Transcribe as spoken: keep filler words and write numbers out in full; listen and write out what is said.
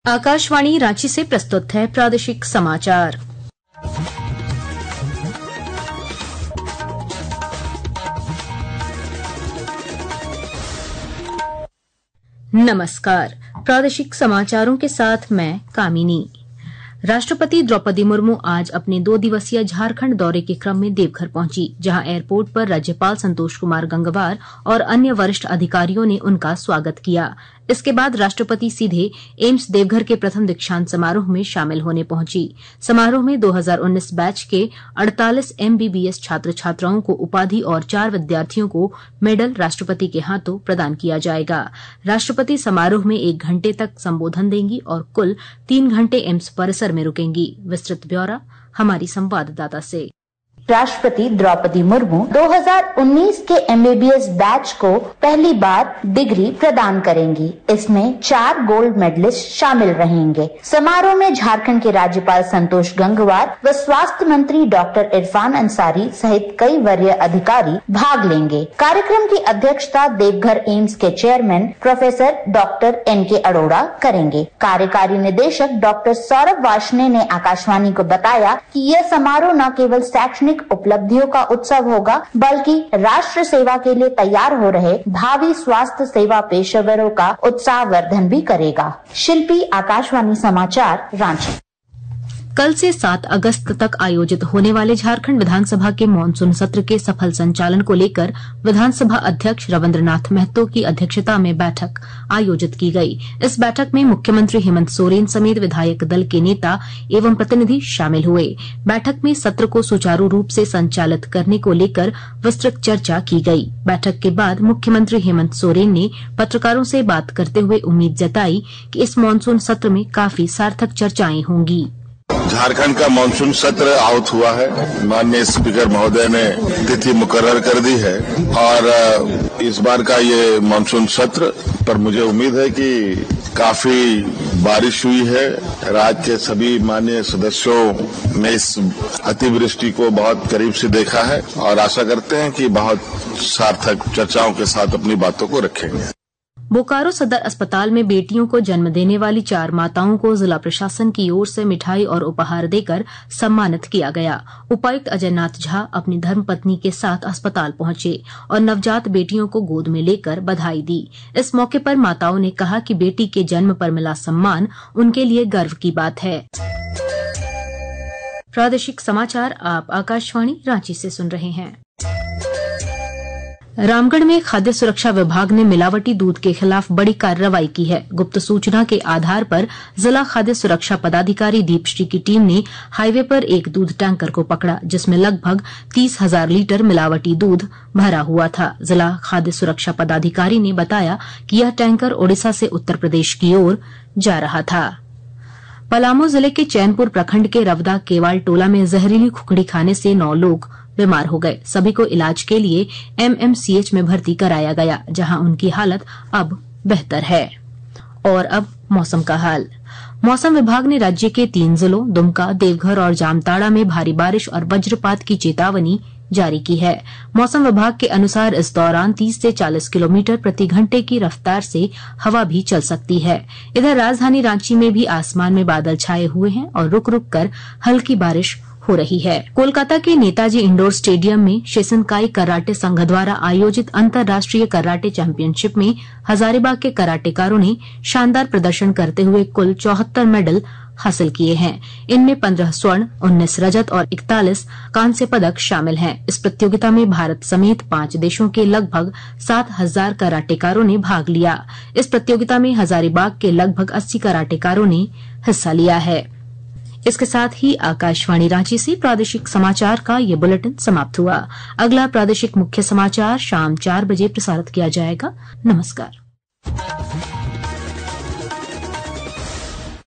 आकाशवाणी रांची से प्रस्तुत है प्रादेशिक समाचार। नमस्कार, प्रादेशिक समाचारों के साथ मैं कामिनी। राष्ट्रपति द्रौपदी मुर्मू आज अपने दो दिवसीय झारखंड दौरे के क्रम में देवघर पहुंची, जहां एयरपोर्ट पर राज्यपाल संतोष कुमार गंगवार और अन्य वरिष्ठ अधिकारियों ने उनका स्वागत किया। इसके बाद राष्ट्रपति सीधे एम्स देवघर के प्रथम दीक्षांत समारोह में शामिल होने पहुंची। समारोह में दो हज़ार उन्नीस बैच के अड़तालीस एमबीबीएस छात्र छात्राओं को उपाधि और चार विद्यार्थियों को मेडल राष्ट्रपति के हाथों प्रदान किया जाएगा। राष्ट्रपति समारोह में एक घंटे तक संबोधन देंगी और कुल तीन घंटे एम्स परिसर में रुकेंगी। विस्तृत ब्यौरा हमारी संवाददाता से। राष्ट्रपति द्रौपदी मुर्मू दो हज़ार उन्नीस के एमबीबीएस बैच को पहली बार डिग्री प्रदान करेंगी। इसमें चार गोल्ड मेडलिस्ट शामिल रहेंगे। समारोह में झारखंड के राज्यपाल संतोष गंगवार व स्वास्थ्य मंत्री डॉक्टर इरफान अंसारी सहित कई वरीय अधिकारी भाग लेंगे। कार्यक्रम की अध्यक्षता देवघर एम्स के chairman professor doctor N K Arora करेंगे। कार्यकारी निदेशक डॉक्टर सौरभ वार्ष्णेय ने आकाशवाणी को बताया कि यह समारोह न केवल शैक्षणिक उपलब्धियों का उत्सव होगा, बल्कि राष्ट्र सेवा के लिए तैयार हो रहे भावी स्वास्थ्य सेवा पेशेवरों का उत्साहवर्धन भी करेगा। शिल्पी, आकाशवाणी समाचार, रांची। कल से सात अगस्त तक आयोजित होने वाले झारखंड विधानसभा के मानसून सत्र के सफल संचालन को लेकर विधानसभा अध्यक्ष रविन्द्रनाथ महतो की अध्यक्षता में बैठक आयोजित की गई। इस बैठक में मुख्यमंत्री हेमंत सोरेन समेत विधायक दल के नेता एवं प्रतिनिधि शामिल हुए। बैठक में सत्र को सुचारू रूप से संचालित करने को लेकर विस्तृत चर्चा की गई। बैठक के बाद मुख्यमंत्री हेमंत सोरेन ने पत्रकारों से बात करते हुए उम्मीद जताई कि इस मानसून सत्र में काफी सार्थक चर्चाएं होंगी। झारखंड का मानसून सत्र आउट हुआ है। माननीय स्पीकर महोदय ने तिथि मुकर्रर कर दी है और इस बार का ये मानसून सत्र पर मुझे उम्मीद है कि काफी बारिश हुई है। राज्य के सभी माननीय सदस्यों ने इस अतिवृष्टि को बहुत करीब से देखा है और आशा करते हैं कि बहुत सार्थक चर्चाओं के साथ अपनी बातों को रखेंगे। बोकारो सदर अस्पताल में बेटियों को जन्म देने वाली चार माताओं को जिला प्रशासन की ओर से मिठाई और उपहार देकर सम्मानित किया गया। उपायुक्त अजय नाथ झा अपनी धर्मपत्नी के साथ अस्पताल पहुंचे और नवजात बेटियों को गोद में लेकर बधाई दी। इस मौके पर माताओं ने कहा कि बेटी के जन्म पर मिला सम्मान उनके लिए गर्व की बात है। प्रादेशिक समाचार आप आकाशवाणी रांची से सुन रहे हैं। रामगढ़ में खाद्य सुरक्षा विभाग ने मिलावटी दूध के खिलाफ बड़ी कार्रवाई की है। गुप्त सूचना के आधार पर जिला खाद्य सुरक्षा पदाधिकारी दीपश्री की टीम ने हाईवे पर एक दूध टैंकर को पकड़ा, जिसमें लगभग तीस हजार लीटर मिलावटी दूध भरा हुआ था। जिला खाद्य सुरक्षा पदाधिकारी ने बताया कि यह टैंकर ओडिशा से उत्तर प्रदेश की ओर जा रहा था। पलामू जिले के चैनपुर प्रखंड के रवदा केवाल टोला में जहरीली खुखड़ी खाने से नौ लोग बीमार हो गए। सभी को इलाज के लिए एमएमसीएच में भर्ती कराया गया, जहां उनकी हालत अब बेहतर है। और अब मौसम का हाल। मौसम विभाग ने राज्य के तीन जिलों दुमका, देवघर और जामताड़ा में भारी बारिश और वज्रपात की चेतावनी जारी की है। मौसम विभाग के अनुसार इस दौरान तीस से चालीस किलोमीटर प्रति घंटे की रफ्तार से हवा भी चल सकती है। इधर राजधानी रांची में भी आसमान में बादल छाए हुए हैं और रुक रुक कर हल्की बारिश हो रही है। कोलकाता के नेताजी इंडोर स्टेडियम में शेसनकाई कराटे संघ द्वारा आयोजित अंतर्राष्ट्रीय कराटे चैंपियनशिप में हजारीबाग के कराटेकारों ने शानदार प्रदर्शन करते हुए कुल चौहत्तर मेडल हासिल किए हैं। इनमें पंद्रह स्वर्ण, उन्नीस रजत और इकतालीस कांस्य पदक शामिल हैं। इस प्रतियोगिता में भारत समेत पांच देशों के लगभग सात हजार कराटेकारों ने भाग लिया। इस प्रतियोगिता में हजारीबाग के लगभग अस्सी कराटेकारों ने हिस्सा लिया है। इसके साथ ही आकाशवाणी रांची से प्रादेशिक समाचार का ये बुलेटिन समाप्त हुआ। अगला प्रादेशिक मुख्य समाचार शाम चार बजे प्रसारित किया जाएगा। नमस्कार।